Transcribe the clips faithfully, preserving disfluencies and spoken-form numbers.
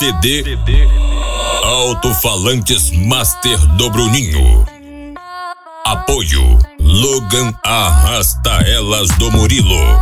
C D Alto-falantes Master do Bruninho. Apoio Logan Arrasta Elas do Murilo.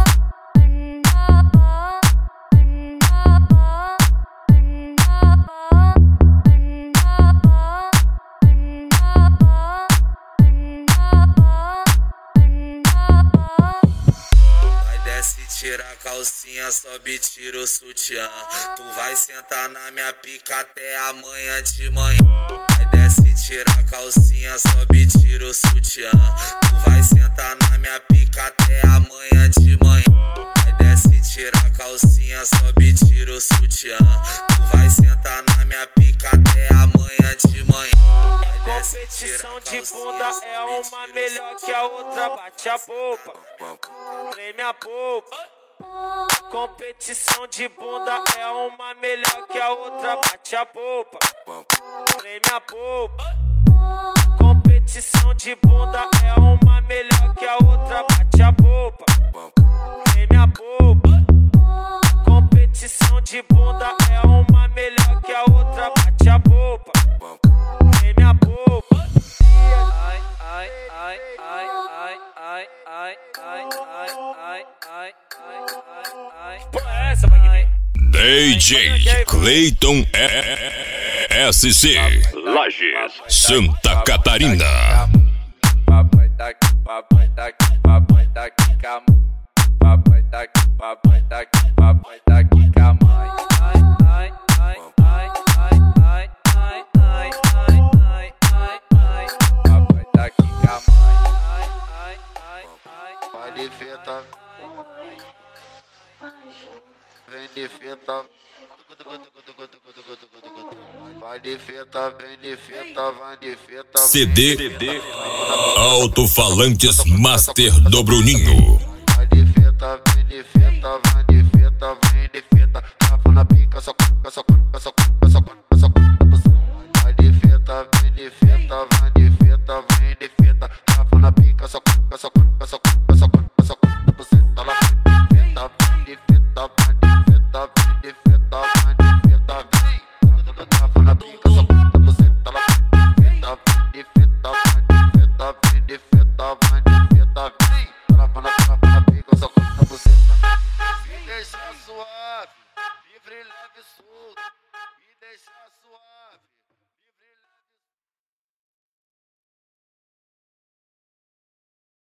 Desce, tira a calcinha, sobe, tira o sutiã. Tu vai sentar na minha pica até amanhã de manhã. Vai desce, tira a calcinha, sobe, tira o sutiã. Tu vai sentar na minha pica até amanhã de manhã. Vai desce, tira a calcinha, sobe, tira o sutiã. Tu vai sentar na minha pica até amanhã de manhã. Competição de bunda é uma melhor que a outra, bate a polpa, treme a polpa. Competição de bunda é uma melhor que a outra, bate a polpa, treme a polpa. Competição de bunda é uma melhor que a outra, bate a polpa, treme a polpa. Competição de bunda é uma melhor que a outra, bate a polpa, treme a polpa. Ai, ai, ai, ai, ai, ai, ai, ai, ai, ai, ai, ai, ai. Pô, é essa, Magninho? D J Clayton S C Lages, Santa Catarina. Papai daqui, papai daqui, papai daqui, cama. Papai daqui, papai daqui, papai daqui, cama. Ai, ai, ai, ai, ai, ai, ai, ai, ai, ai, ai. Papai daqui, cama. Ai, ai, ai, ai. Vai de fita, vem de fita. Vai de fita, vem de fita, vai de fita. C D Alto-falantes Master do Bruninho.